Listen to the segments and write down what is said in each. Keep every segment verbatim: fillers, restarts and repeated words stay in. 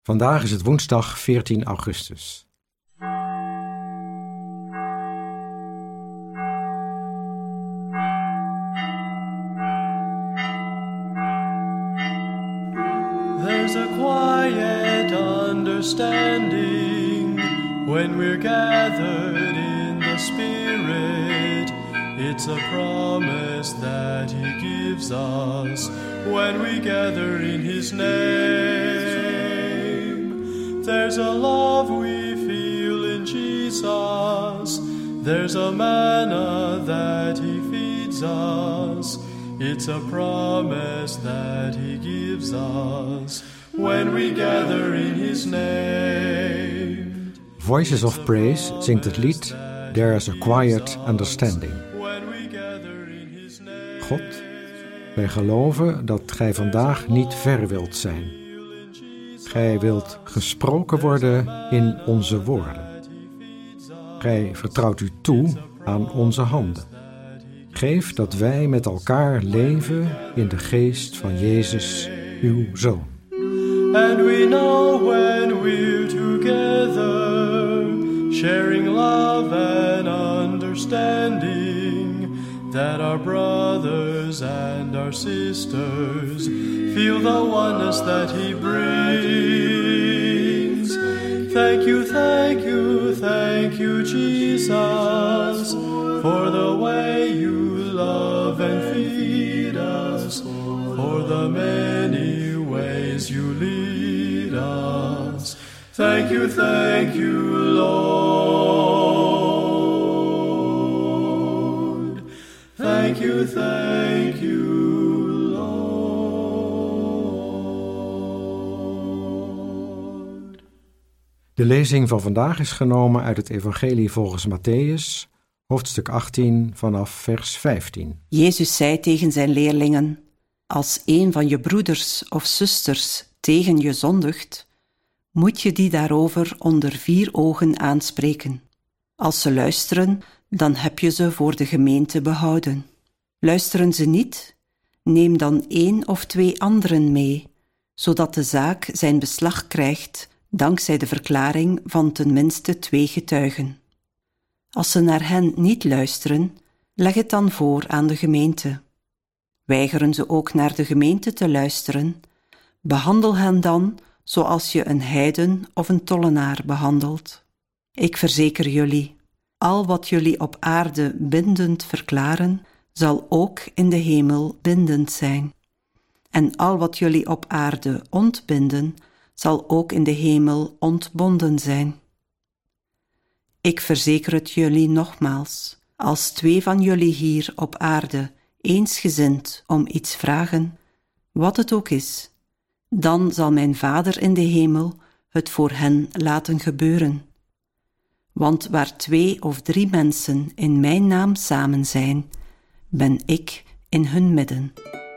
Vandaag is het woensdag veertien augustus. There's a quiet understanding when we're gathered in the Spirit. It's a promise that He gives us when we gather in His name. There's a love we feel in Jesus. There's a manna that He feeds us. It's a promise that He gives us when we gather in His name. Voices of Praise zingt het lied There is a Quiet Understanding. God, wij geloven dat Gij vandaag niet ver wilt zijn. Gij wilt gesproken worden in onze woorden. Gij vertrouwt U toe aan onze handen. Geef dat wij met elkaar leven in de geest van Jezus, Uw Zoon. And we know when we're together, sharing love and understanding, that our brothers and our sisters feel the oneness that He brings. Thank you, thank you, thank you, Jesus, for the way You love and feed us, for the many ways You lead us. Thank you, thank you, Lord. Thank you, thank you, Lord. De lezing van vandaag is genomen uit het Evangelie volgens Mattheüs, hoofdstuk achttien, vanaf vers vijftien. Jezus zei tegen zijn leerlingen: als een van je broeders of zusters tegen je zondigt, moet je die daarover onder vier ogen aanspreken. Als ze luisteren, dan heb je ze voor de gemeente behouden. Luisteren ze niet, neem dan één of twee anderen mee, zodat de zaak zijn beslag krijgt dankzij de verklaring van ten minste twee getuigen. Als ze naar hen niet luisteren, leg het dan voor aan de gemeente. Weigeren ze ook naar de gemeente te luisteren, behandel hen dan zoals je een heiden of een tollenaar behandelt. Ik verzeker jullie, al wat jullie op aarde bindend verklaren, zal ook in de hemel bindend zijn. En al wat jullie op aarde ontbinden, zal ook in de hemel ontbonden zijn. Ik verzeker het jullie nogmaals, als twee van jullie hier op aarde eensgezind om iets vragen, wat het ook is, dan zal mijn Vader in de hemel het voor hen laten gebeuren. Want waar twee of drie mensen in mijn naam samen zijn, ben ik in hun midden.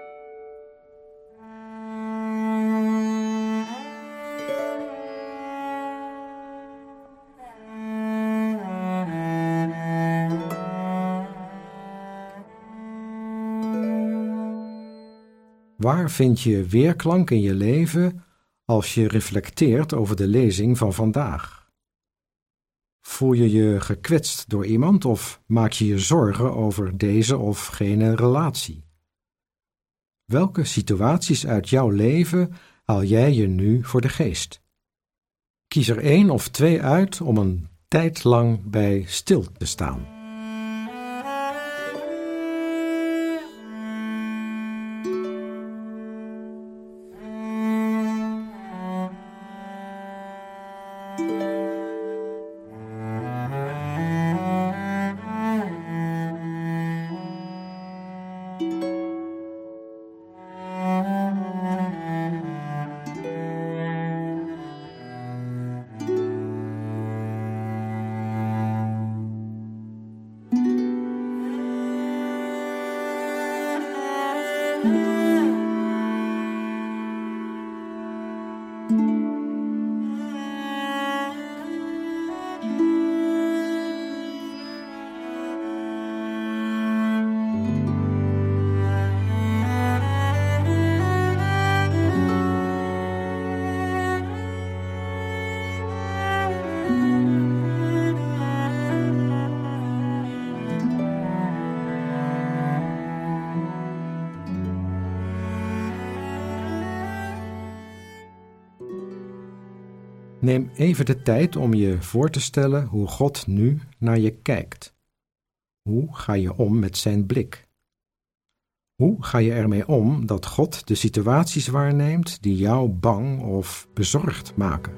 Waar vind je weerklank in je leven als je reflecteert over de lezing van vandaag? Voel je je gekwetst door iemand of maak je je zorgen over deze of gene relatie? Welke situaties uit jouw leven haal jij je nu voor de geest? Kies er één of twee uit om een tijd lang bij stil te staan. Neem even de tijd om je voor te stellen hoe God nu naar je kijkt. Hoe ga je om met zijn blik? Hoe ga je ermee om dat God de situaties waarneemt die jou bang of bezorgd maken?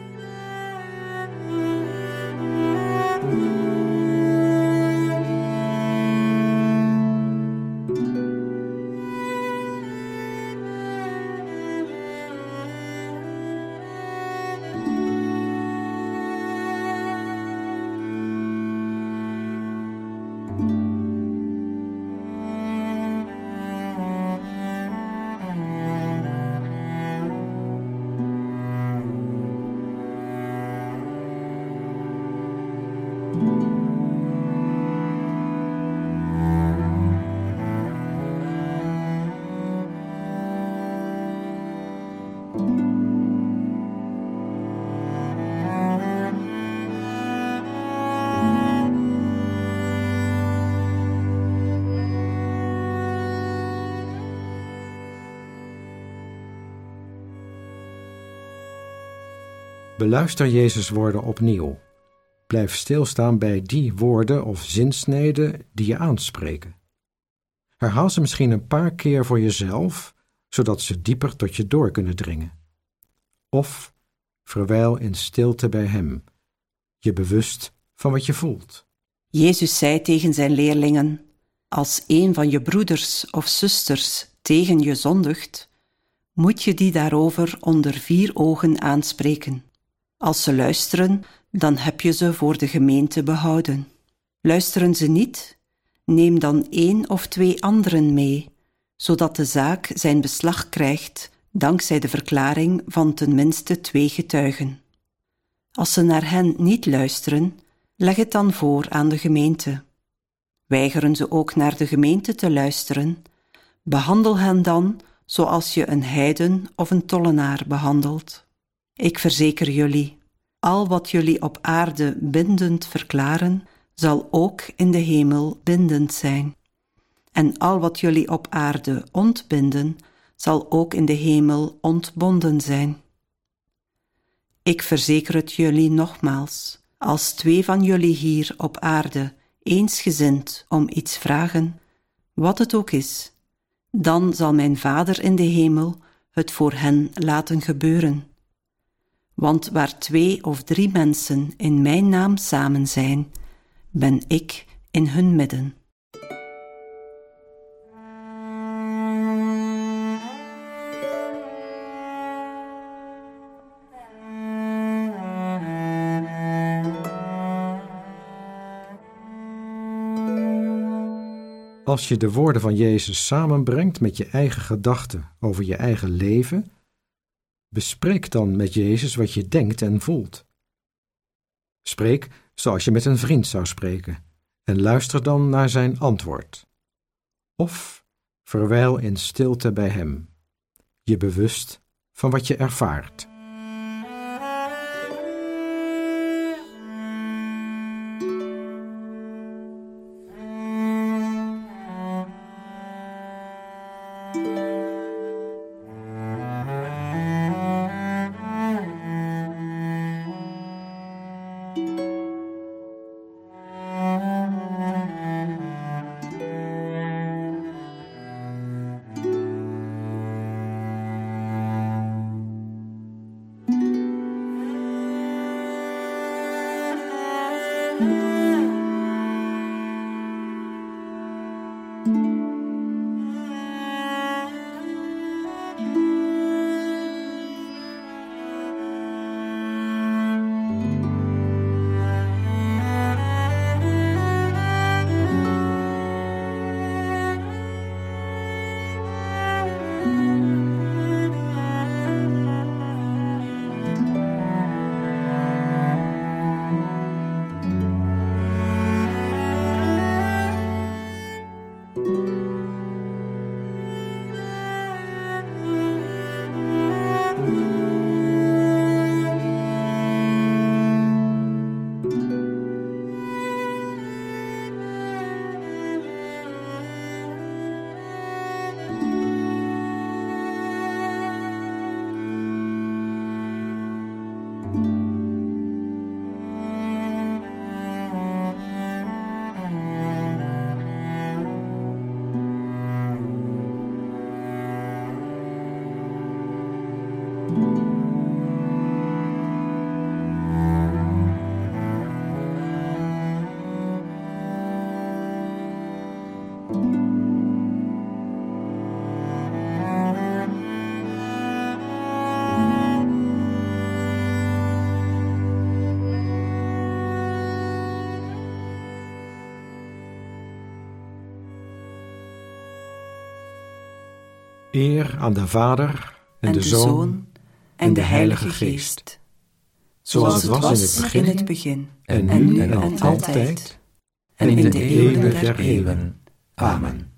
Beluister Jezus' woorden opnieuw. Blijf stilstaan bij die woorden of zinsneden die je aanspreken. Herhaal ze misschien een paar keer voor jezelf, zodat ze dieper tot je door kunnen dringen. Of verwijl in stilte bij hem, je bewust van wat je voelt. Jezus zei tegen zijn leerlingen: als een van je broeders of zusters tegen je zondigt, moet je die daarover onder vier ogen aanspreken. Als ze luisteren, dan heb je ze voor de gemeente behouden. Luisteren ze niet, neem dan één of twee anderen mee, zodat de zaak zijn beslag krijgt dankzij de verklaring van ten minste twee getuigen. Als ze naar hen niet luisteren, leg het dan voor aan de gemeente. Weigeren ze ook naar de gemeente te luisteren, behandel hen dan zoals je een heiden of een tollenaar behandelt. Ik verzeker jullie, al wat jullie op aarde bindend verklaren, zal ook in de hemel bindend zijn. En al wat jullie op aarde ontbinden, zal ook in de hemel ontbonden zijn. Ik verzeker het jullie nogmaals, als twee van jullie hier op aarde eensgezind om iets vragen, wat het ook is, dan zal mijn Vader in de hemel het voor hen laten gebeuren. Want waar twee of drie mensen in mijn naam samen zijn, ben ik in hun midden. Als je de woorden van Jezus samenbrengt met je eigen gedachten over je eigen leven, bespreek dan met Jezus wat je denkt en voelt. Spreek zoals je met een vriend zou spreken en luister dan naar zijn antwoord. Of verwijl in stilte bij hem, je bewust van wat je ervaart. Eer aan de Vader en de Zoon en de Heilige Geest. Zoals het was in het begin, en nu en altijd, en in de eeuwen der eeuwen. Amen.